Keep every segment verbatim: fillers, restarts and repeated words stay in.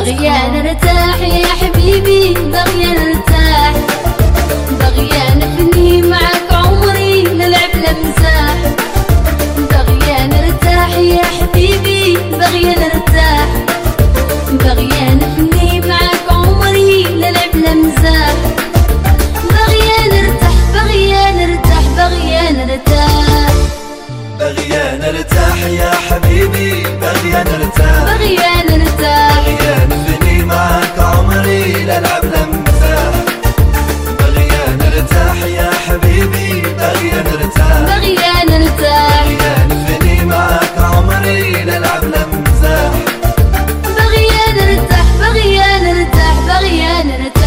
بغيا نرتاح يا حبيبي، بغيا نرتاح، بغيا نفني معك عمري نلعب لمزاح. بغيا نرتاح يا حبيبي، بغيا نرتاح، بغيا نفني معك عمري نلعب لمزاح. بغيا نرتاح بغيا نرتاح بغيا نرتاح، بغيا نرتاح يا حبيبي، بغيا نرتاح، بغيا نرتاح، بغيا نفني معك عمري نلعب لمزاح. بغيا نرتاح يا حبيبي، بغيا نرتاح، بغيا نرتاح، بغيا نفني معك عمري نلعب لمزاح. بغيا نرتاح بغيا نرتاح بغيا نرتاح.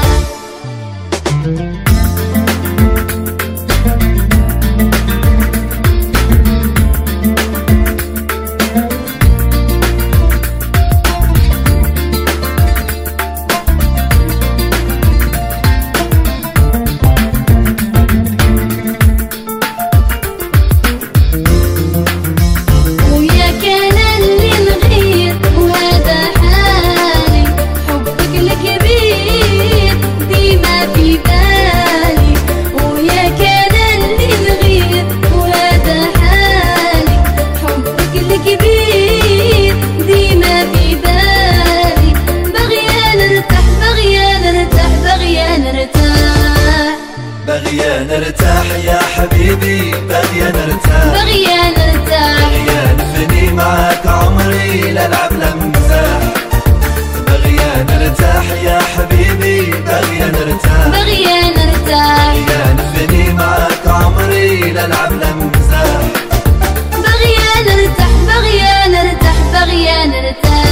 بغيا نرتاح يا حبيبي، بغيا نرتاح، بغيا نرتاح، بغيا نفني معك عمري نلعب لمزاح. بغيا نرتاح يا حبيبي، بغيا نرتاح، بغيا نرتاح، بغيا نفني معك عمري نلعب لمزاح. بغيا نرتاح بغيا نرتاح بغيا نرتاح.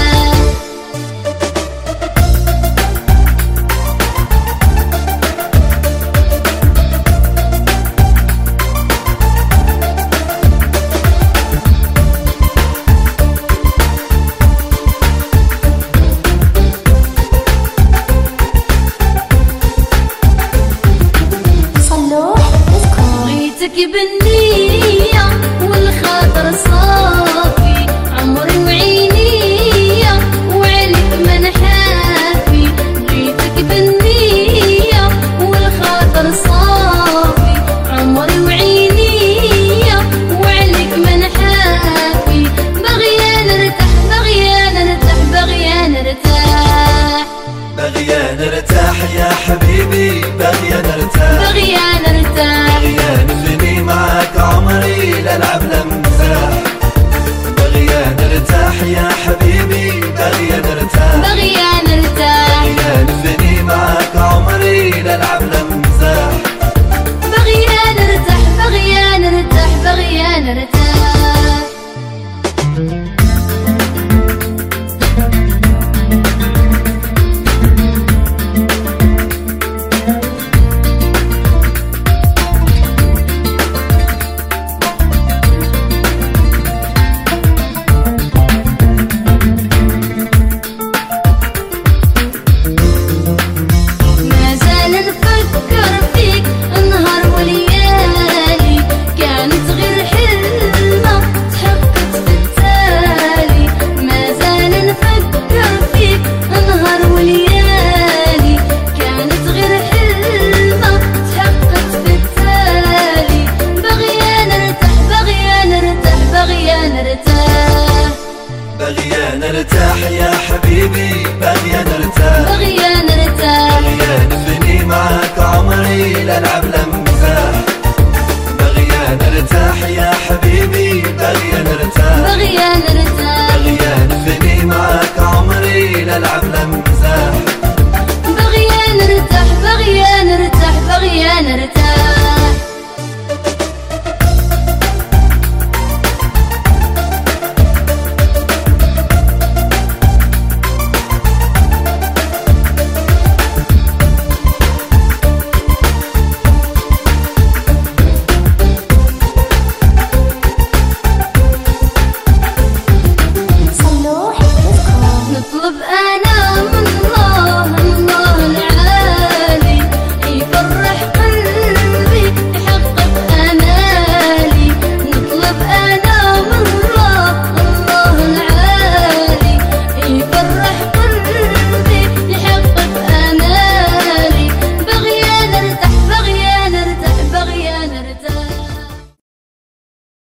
بغيتك بالنية